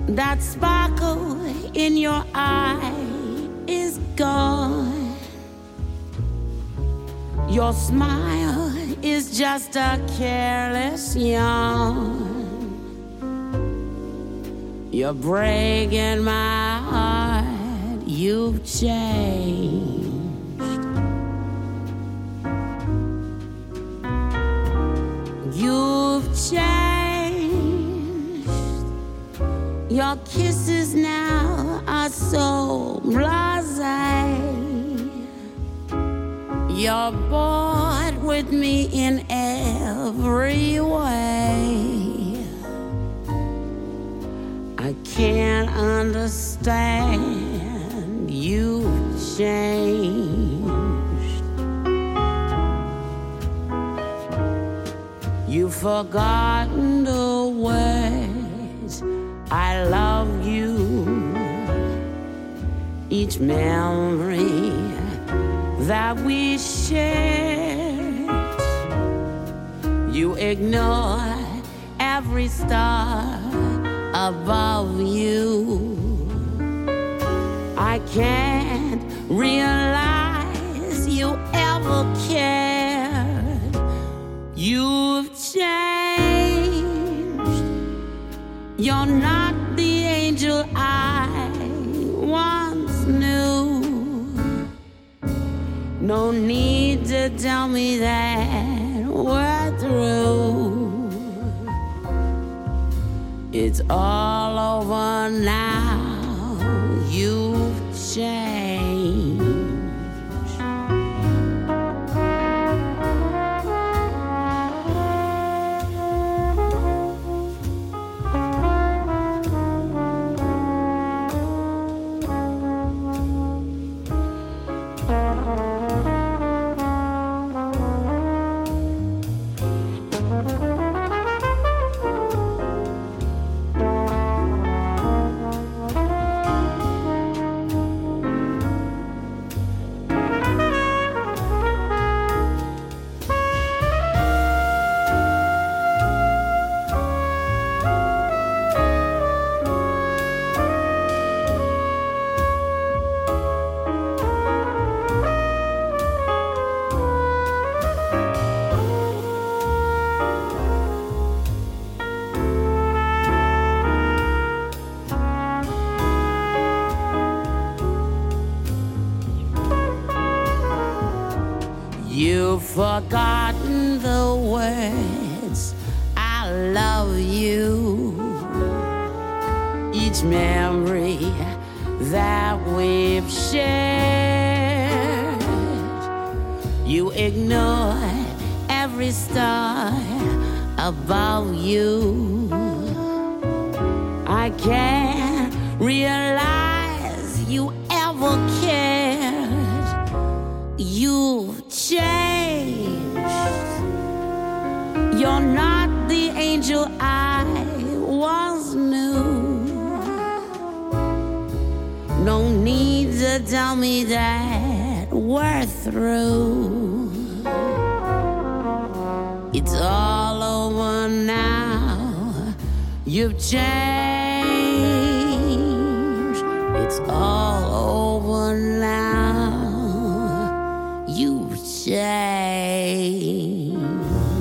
That sparkle in your eye is gone. Your smile is just a careless yawn. You're breaking my heart. You've changed. You've changed. Your kisses now are so blasé. You're bored with me in every way. I can't understand. You've changed. You've forgotten the words I love you. Each memory that we shared. You ignore every star above you. I can't realize you ever cared. You've changed. You're not the angel I once knew. No need to tell me that we're through. It's all over now. You've changed. You've forgotten the words I love you. Each memory that we've shared. You ignore every star above you. I can't realize you ever cared. You've changed. You're not the angel I once knew. No need to tell me that we're through. It's all over now. You've changed. It's all over now. You've changed.